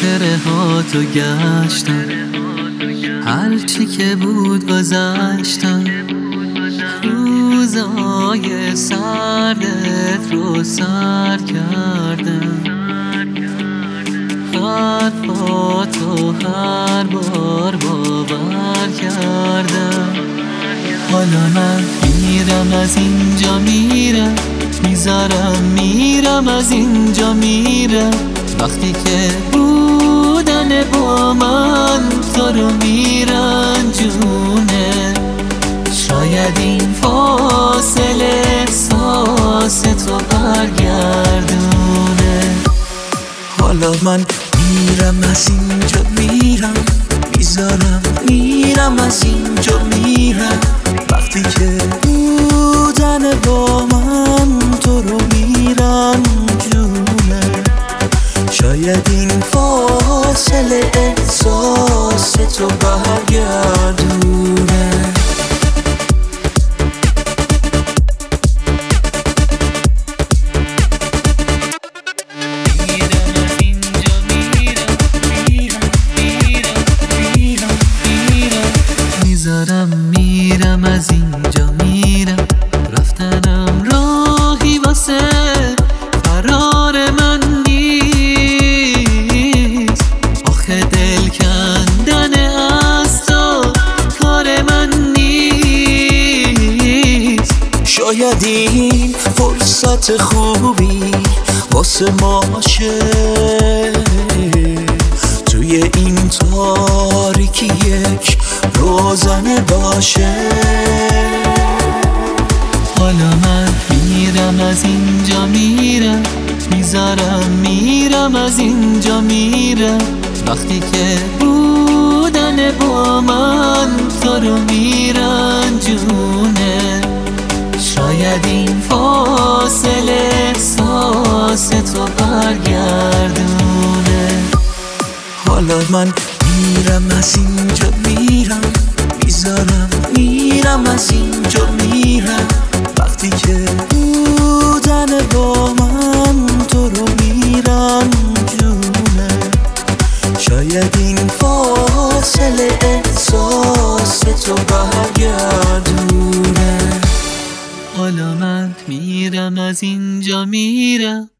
خاطره ها تو گشتم، هرچی که بود گذشتم. روزای سردت رو سر کردم، حرفاتو هر بار باور کردم. حالا من میرم از اینجا میرم، میذارم میرم از اینجا میرم. وقتی که بودن با من تو رو میرنجونه، شاید این فاصله احساس تو برگردونه. حالا من میرم از اینجا میرم، میذارم میرم از اینجا میرم. وقتی که بودن با من تو رو میرنجونه، شاید این فاصله احساس تو برگردونه. میرم از اینجا میرم، رفتنم راهی واسه فرار من نیست. آخه دل کندن از تو کار من نیست. شاید این فرصت خوبی واسه ما شه، توی این تاریکی یک روزنه باشه. حالا من میرم از اینجا میرم، میذارم میرم از اینجا میرم. وقتی که بودن با من تو رو میرنجونه، شاید این فاصله احساس تو برگردونه. حالا من میرم از اینجا میرم، میذارم میرم از اینجا میرم. وقتی که بودن با من تو رو میرنجونه، شاید این فاصله احساس تو برگردونه. حالا من میرم از اینجا میرم،